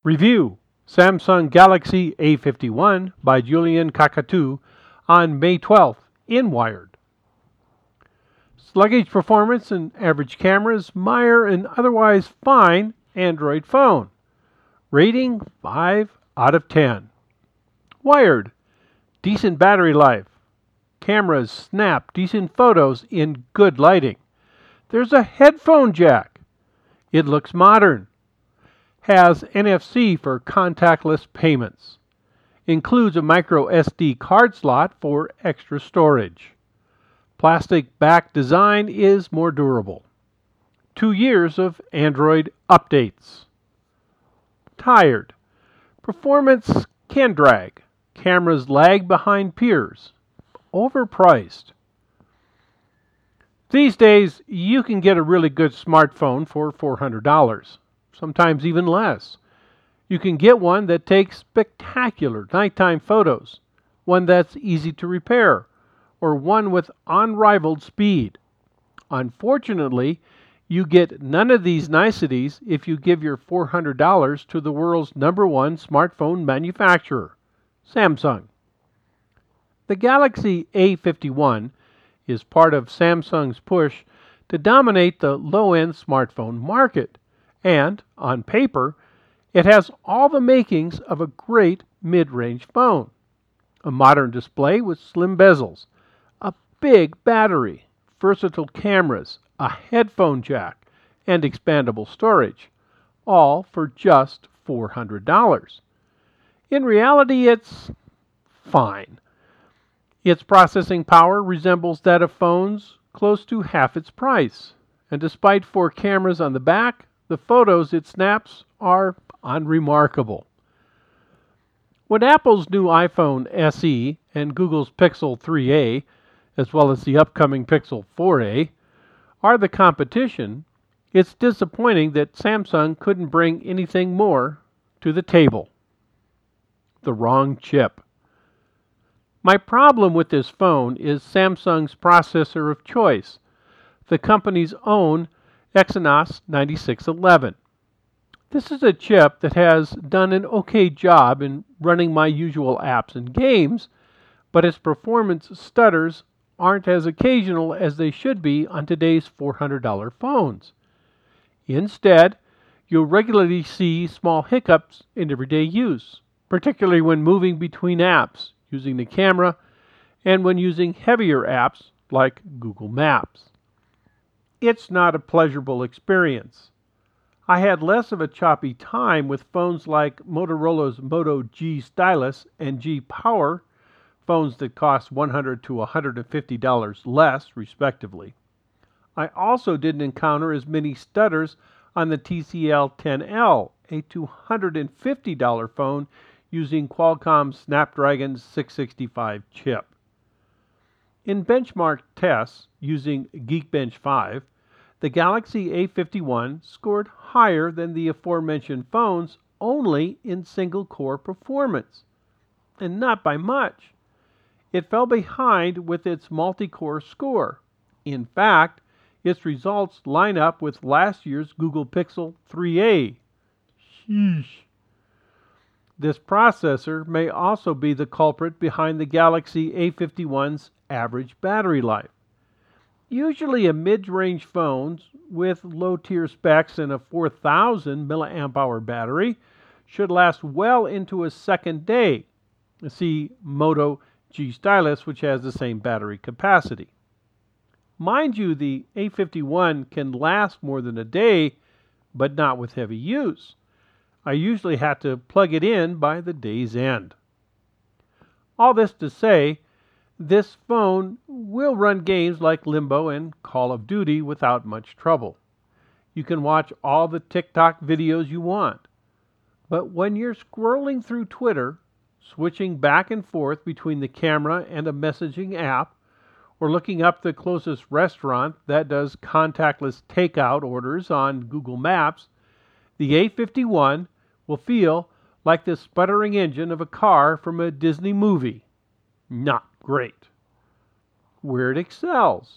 Review Samsung Galaxy A51 by Julian Kakatu on May 12th in Wired. Sluggish performance and average cameras mire an otherwise fine Android phone. Rating 5 out of 10. Wired. Decent battery life. Cameras snap decent photos in good lighting. There's a headphone jack. It looks modern. Has NFC for contactless payments. Includes a micro SD card slot for extra storage. Plastic back design is more durable. 2 years of Android updates. Tired. Performance can drag. Cameras lag behind peers. Overpriced. These days, you can get a really good smartphone for $400. Sometimes even less. You can get one that takes spectacular nighttime photos, one that's easy to repair, or one with unrivaled speed. Unfortunately, you get none of these niceties if you give your $400 to the world's #1 smartphone manufacturer, Samsung. The Galaxy A51 is part of Samsung's push to dominate the low-end smartphone market, and, on paper, it has all the makings of a great mid-range phone. A modern display with slim bezels, a big battery, versatile cameras, a headphone jack, and expandable storage, all for just $400. In reality, it's fine. Its processing power resembles that of phones close to half its price, and despite 4 cameras on the back, the photos it snaps are unremarkable. When Apple's new iPhone SE and Google's Pixel 3a, as well as the upcoming Pixel 4a, are the competition, it's disappointing that Samsung couldn't bring anything more to the table. The wrong chip. My problem with this phone is Samsung's processor of choice, the company's own Exynos 9611. This is a chip that has done an okay job in running my usual apps and games, but its performance stutters aren't as occasional as they should be on today's $400 phones. Instead, you'll regularly see small hiccups in everyday use, particularly when moving between apps, using the camera, and when using heavier apps like Google Maps. It's not a pleasurable experience. I had less of a choppy time with phones like Motorola's Moto G Stylus and G Power, phones that cost $100 to $150 less, respectively. I also didn't encounter as many stutters on the TCL 10L, a $250 phone using Qualcomm's Snapdragon 665 chip. In benchmark tests using Geekbench 5, the Galaxy A51 scored higher than the aforementioned phones only in single-core performance, and not by much. It fell behind with its multi-core score. In fact, its results line up with last year's Google Pixel 3a. Sheesh. This processor may also be the culprit behind the Galaxy A51's average battery life. Usually a mid-range phone with low-tier specs and a 4,000 mAh battery should last well into a second day. See Moto G Stylus, which has the same battery capacity. Mind you, the A51 can last more than a day, but not with heavy use. I usually have to plug it in by the day's end. All this to say, this phone will run games like Limbo and Call of Duty without much trouble. You can watch all the TikTok videos you want. But when you're scrolling through Twitter, switching back and forth between the camera and a messaging app, or looking up the closest restaurant that does contactless takeout orders on Google Maps, the A51 will feel like the sputtering engine of a car from a Disney movie. Not great. Where it excels.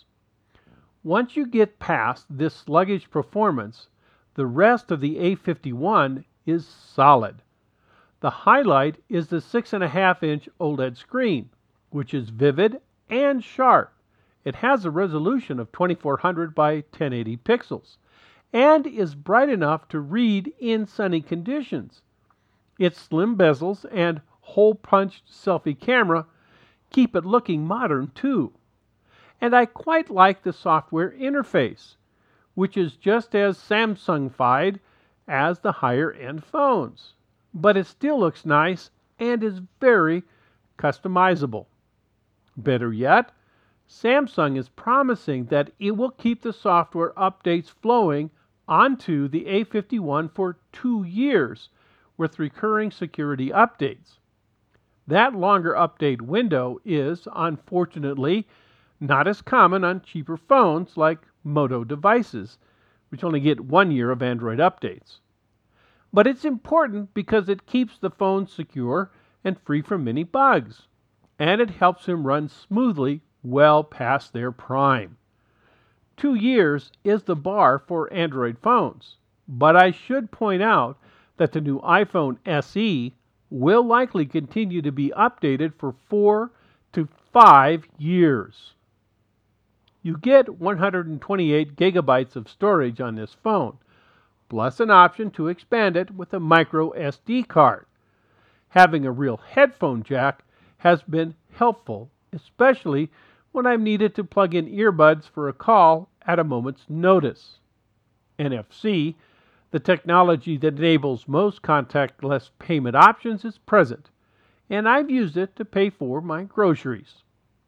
Once you get past this sluggish performance, the rest of the A51 is solid. The highlight is the 6.5-inch OLED screen, which is vivid and sharp. It has a resolution of 2400 by 1080 pixels and is bright enough to read in sunny conditions. Its slim bezels and hole-punched selfie camera keep it looking modern too. And I quite like the software interface, which is just as Samsung-fied as the higher-end phones. But it still looks nice and is very customizable. Better yet, Samsung is promising that it will keep the software updates flowing onto the A51 for 2 years with recurring security updates. That longer update window is, unfortunately, not as common on cheaper phones like Moto devices, which only get 1 year of Android updates. But it's important because it keeps the phone secure and free from many bugs, and it helps them run smoothly well past their prime. 2 years is the bar for Android phones, but I should point out that the new iPhone SE will likely continue to be updated for 4 to 5 years. You get 128 gigabytes of storage on this phone, plus an option to expand it with a micro SD card. Having a real headphone jack has been helpful, especially when I've needed to plug in earbuds for a call at a moment's notice. NFC, the technology that enables most contactless payment options, is present, and I've used it to pay for my groceries.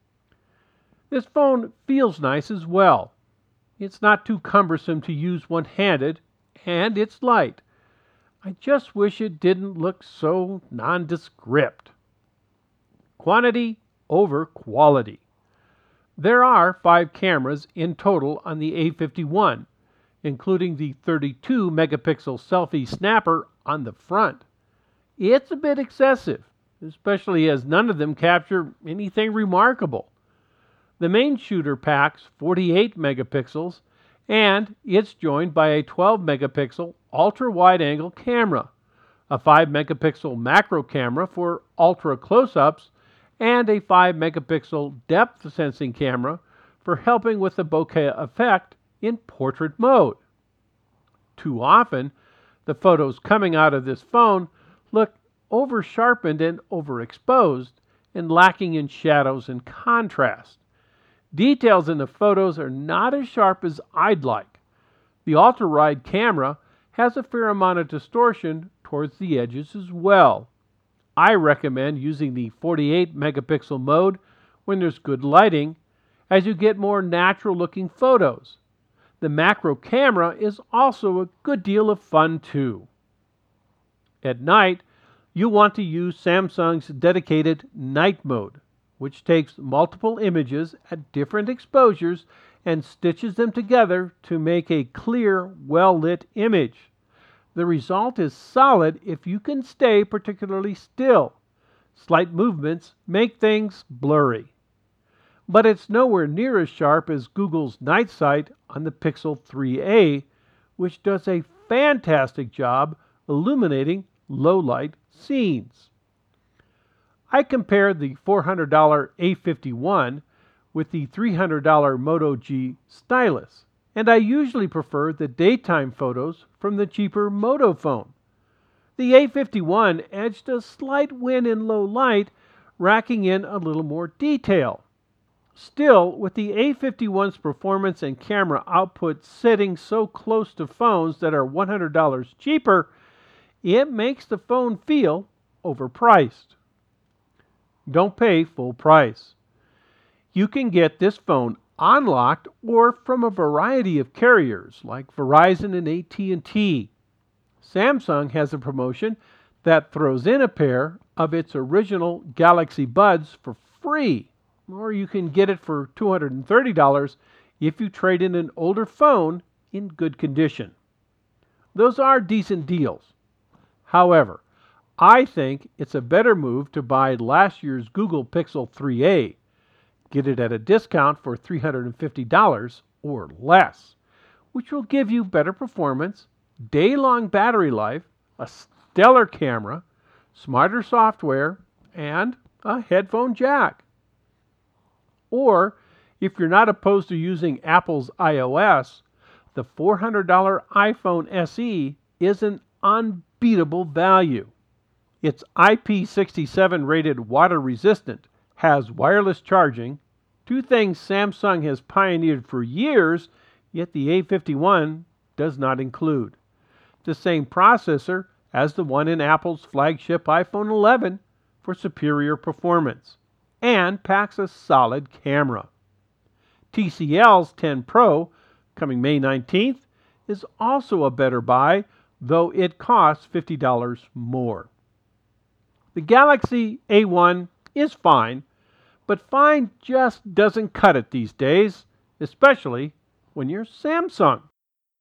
This phone feels nice as well. It's not too cumbersome to use one-handed, and it's light. I just wish it didn't look so nondescript. Quantity over quality. There are 5 cameras in total on the A51, including the 32-megapixel selfie snapper on the front. It's a bit excessive, especially as none of them capture anything remarkable. The main shooter packs 48 megapixels, and it's joined by a 12-megapixel ultra-wide-angle camera, a 5-megapixel macro camera for ultra close-ups, and a 5-megapixel depth sensing camera for helping with the bokeh effect in portrait mode. Too often, the photos coming out of this phone look over-sharpened and overexposed and lacking in shadows and contrast. Details in the photos are not as sharp as I'd like. The ultra-wide camera has a fair amount of distortion towards the edges as well. I recommend using the 48-megapixel mode when there's good lighting, as you get more natural-looking photos. The macro camera is also a good deal of fun too. At night, you'll want to use Samsung's dedicated night mode, which takes multiple images at different exposures and stitches them together to make a clear, well-lit image. The result is solid if you can stay particularly still. Slight movements make things blurry. But it's nowhere near as sharp as Google's Night Sight on the Pixel 3a, which does a fantastic job illuminating low-light scenes. I compared the $400 A51 with the $300 Moto G Stylus, and I usually prefer the daytime photos from the cheaper Moto phone. The A51 edged a slight win in low light, racking in a little more detail. Still, with the A51's performance and camera output sitting so close to phones that are $100 cheaper, it makes the phone feel overpriced. Don't pay full price. You can get this phone unlocked or from a variety of carriers like Verizon and AT&T. Samsung has a promotion that throws in a pair of its original Galaxy Buds for free, or you can get it for $230 if you trade in an older phone in good condition. Those are decent deals. However, I think it's a better move to buy last year's Google Pixel 3a. Get it at a discount for $350 or less, which will give you better performance, day-long battery life, a stellar camera, smarter software, and a headphone jack. Or, if you're not opposed to using Apple's iOS, the $400 iPhone SE is an unbeatable value. It's IP67 rated water resistant, has wireless charging, two things Samsung has pioneered for years, yet the A51 does not include. The same processor as the one in Apple's flagship iPhone 11 for superior performance, and packs a solid camera. TCL's 10 Pro, coming May 19th, is also a better buy, though it costs $50 more. The Galaxy A1 is fine, but fine just doesn't cut it these days, especially when you're Samsung.